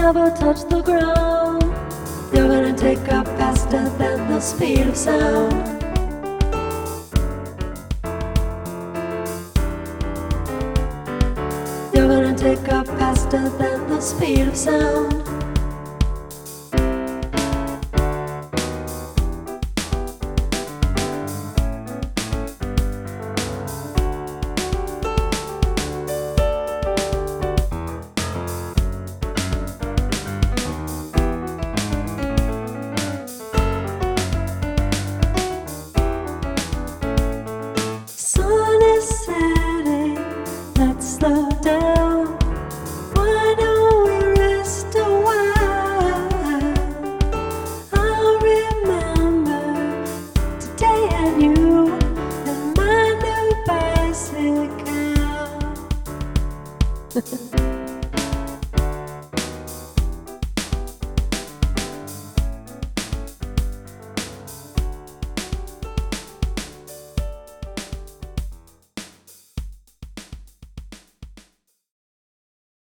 never touch the ground. You're gonna take up faster than the speed of sound. You're gonna take up faster than the speed of sound. Sun is setting, let's slow down. Why don't we rest a while? I'll remember today and you and my new bicycle.